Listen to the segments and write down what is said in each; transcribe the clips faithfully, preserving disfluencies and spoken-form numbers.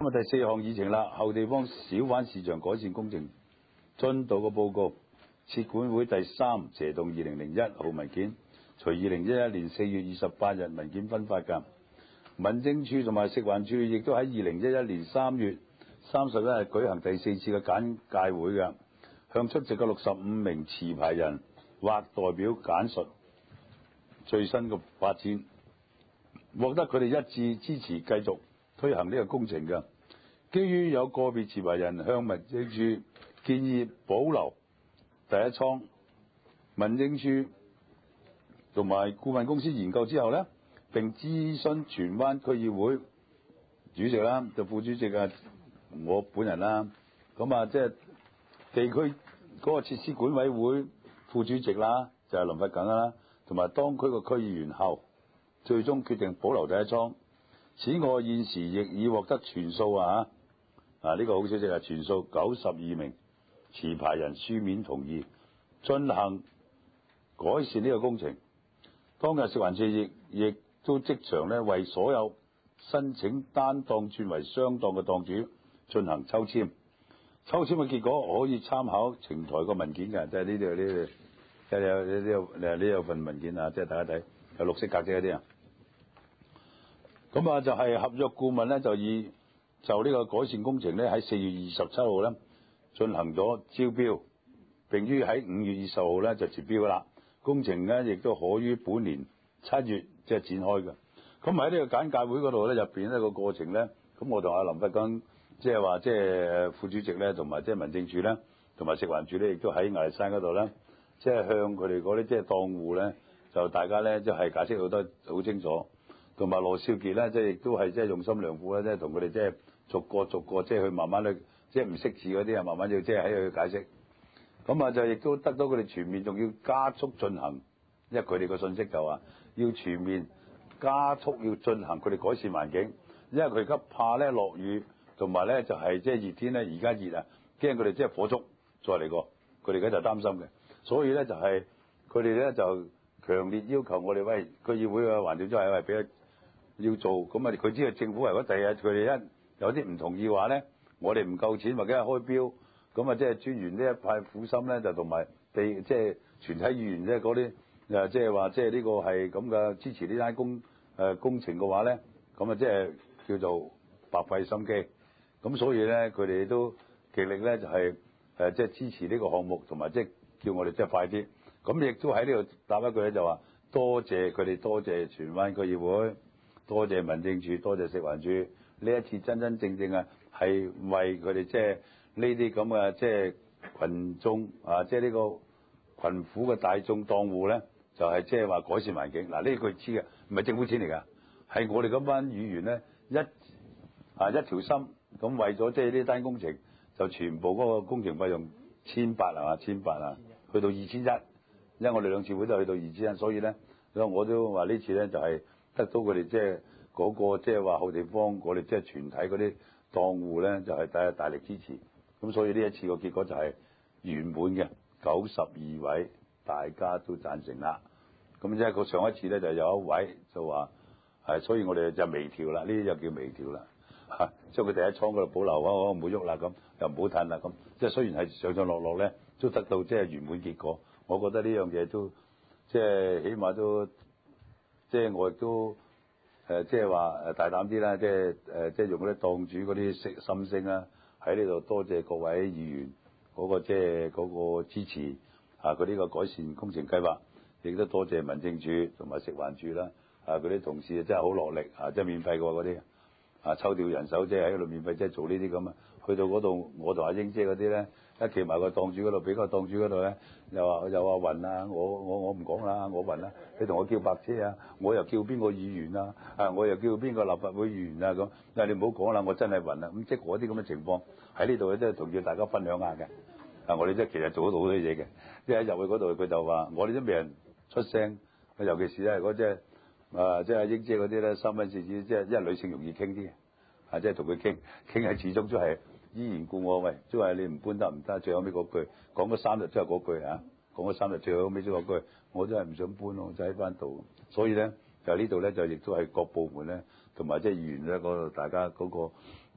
咁啊，第四項議程啦，後地方小販市場改善工程進度嘅報告。設管會第三斜動二零零一號文件，隨二零一一年四月二十八日文件分發㗎。民政處同埋食環署亦都喺二零一一年三月三十一日舉行第四次嘅簡介會㗎，向出席嘅六十五名持牌人或代表簡述最新嘅發展，獲得佢哋一致支持繼續推行呢個工程㗎。基於有個別持牌人向民政處建議保留第一倉，民政處同埋顧問公司研究之後呢，並諮詢荃灣區議會主席啦，就副主席啊，我本人啦，咁啊即係地區嗰個設施管委會副主席啦，就係林佛錦啦，同埋當區個區議員後，最終決定保留第一倉。此外，現時亦已獲得全數啊啊呢個好消息啊，全數九十二名持牌人書面同意進行改善呢個工程。當日食環署亦亦都即場咧為所有申請單檔轉為雙檔嘅檔主進行抽籤。抽籤嘅結果可以參考呈台個文件嘅，即係呢度呢度，即係有呢呢呢有份文件啊，即係大家睇有綠色格仔嗰啲啊。咁啊就係合約顧問咧就以就呢個改善工程咧喺四月二十七號咧進行咗招標，並於喺五月二十號咧就截標啦。工程咧亦都可於本年七月即係展開嘅。咁喺呢個簡介會嗰度咧入邊呢個過程咧，咁我同阿林佛錦即係話即係副主席咧，同埋即係民政處咧，同埋食環署咧，亦都喺亞歷山嗰度咧，即係向佢哋嗰啲即係檔戶咧，就大家咧即係解釋好多好清楚。同埋羅少傑咧，即係亦都係即係用心良苦咧，即係同佢哋即係逐個逐個即係去慢慢去，即係唔識字嗰啲啊，慢慢要即係喺度解釋。咁啊就亦都得到佢哋全面，仲要加速進行，因為佢哋個信息就話要全面加速要進行佢哋改善環境，因為佢而家怕咧落雨，同埋咧就係即係熱天咧，而家熱啊，驚佢哋即係火燭再嚟過，佢哋而家就擔心嘅，所以咧就係佢哋咧就強烈要求我哋喂區議會嘅環境都係喂俾佢要做，咁啊佢知道政府如果第日佢哋一有啲唔同意話咧，我哋唔夠錢或者係開標，咁啊即係專員呢一派苦心咧，就同埋地即係全體議員即係嗰啲誒即係話即係呢個係咁嘅支持呢單工誒、呃、工程嘅話咧，咁啊即係叫做白費心機，咁所以咧佢哋都極力咧就係誒即係支持呢個項目，同埋即係叫我哋即係快啲，咁亦都喺呢度答一句咧就話多謝佢哋，多謝荃灣區議會。多謝民政處，多謝食環署，呢一次真真正正啊，係為佢哋即係呢啲咁嘅即係群眾啊，即係呢個群苦嘅大眾檔戶咧，就係即係話改善環境。嗱呢句知嘅，唔係政府錢嚟㗎，係我哋嗰班議員咧一啊一條心咁為咗即係呢單工程，就全部嗰個工程費用千八係嘛，千八啊，去到二千一，因為我哋兩次會都去到二千一，所以咧，我都話呢次咧就係、是。得到佢哋即係嗰個即係話好地方，我哋即係全體嗰啲檔戶咧，就係大大力支持。咁所以呢一次個結果就係圓滿嘅，九十二位大家都贊成啦。咁即係個上一次咧就有一位就話係，所以我哋就微調啦，呢啲就叫微調啦。嚇，將佢第一倉嗰度保留啊，我唔好喐啦，咁又唔好褪啦，咁即係雖然係上上落落咧，都得到即係圓滿結果。我覺得呢樣嘢都即係起碼都。即係我亦都誒，即係話誒大膽啲啦，即係誒，即係用嗰啲檔主嗰啲心聲啦，喺呢度多謝各位議員嗰個即係嗰個支持啊！佢呢個改善工程計劃，亦都多謝民政處同埋食環署啦，啊嗰啲同事真係好落力啊，即係免費嘅喎嗰啲啊，抽調人手即係喺度免費即係做呢啲咁啊，去到嗰度我同阿英姐嗰啲咧。一企埋個檔主嗰度，俾個檔主嗰度咧，又話又話暈啊！我我我唔講啦，我暈啦！你同我叫白車啊！我又叫邊個議員啊？啊！我又叫邊個立法會議員啊？咁，但係你唔好講啦，我真係暈啦！咁即係嗰啲咁嘅情況喺呢度咧，真係同叫大家分享下嘅。啊！我哋即係其實做得到好多嘢嘅，即係入去嗰度佢就話，我哋都未人出聲，尤其是咧嗰即係啊，即係阿英姐嗰啲咧，三分四子，即係因為女性容易傾啲啊，即係同佢傾傾係始終都係。依然故我喂，即係你唔搬得唔得，最後尾嗰句講咗三日之後嗰句啊，講咗三日最後尾嗰句，我真係唔想搬咯，就喺翻度。所以咧就呢度咧就亦都係各部門咧同埋即係議員咧嗰度大家嗰個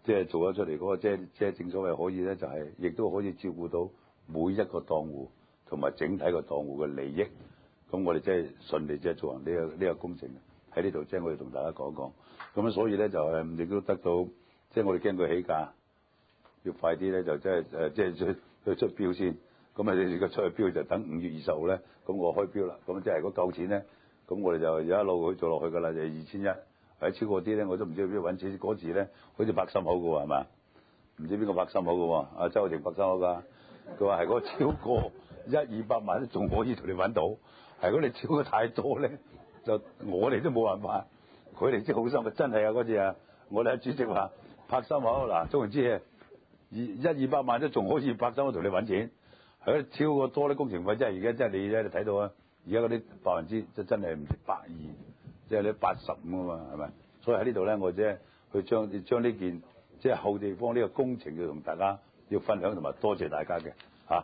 即係做咗出嚟嗰個，即係即係正所謂可以咧，就係亦都可以照顧到每一個檔戶同埋整體個檔戶嘅利益。咁我哋即係順利即係做完呢個呢個工程喺呢度，即係我哋同大家講講。咁所以咧就誒亦都得到，即係我哋驚佢起價，要快啲咧就即係誒即係出去出標先。咁啊你而家出去標就等五月二十號咧，咁我開標啦。咁即係如果夠錢咧，咁我哋就有一路去做落去㗎啦，就係二千一。或者超過啲咧，我都唔知去邊度揾錢。嗰字咧好似拍心口嘅喎，係嘛？唔知邊個拍心口嘅喎？阿周浩霆拍心口㗎。佢話係嗰超過一二百萬都仲可以同你揾到。係如果你超過太多咧，就我哋都冇辦法。佢哋真係好心，真係啊嗰次啊！我哋阿主席話拍心口嗱，總言之二一二百萬都仲可以拍心口同你揾錢。係咯，超過多啲工程費真係而家真係你咧，你睇到啊！而家嗰啲百分之即真係唔知百二。即係你八十五啊嘛，係咪？所以喺呢度咧，我即係去將將呢件即係後地方呢個工程要同大家要分享，同埋多謝大家嘅嚇。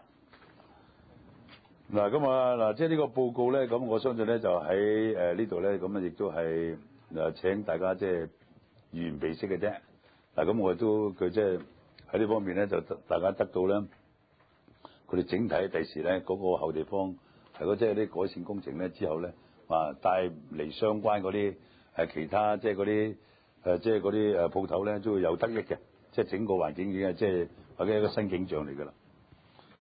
嗱咁啊嗱，即係呢個報告咧，咁我相信咧就喺誒呢度咧，咁啊亦都係誒請大家即係原備式嘅啫。嗱咁我亦都佢即係喺呢方面咧，就大家得到咧，佢哋整體第時咧嗰個後地方係嗰即係啲改善工程咧之後咧。啊，帶嚟相關嗰啲誒其他即係嗰啲誒即係嗰啲誒鋪頭咧，都會有得益嘅，即係整個環境已經係即係或者一個新景象嚟㗎啦。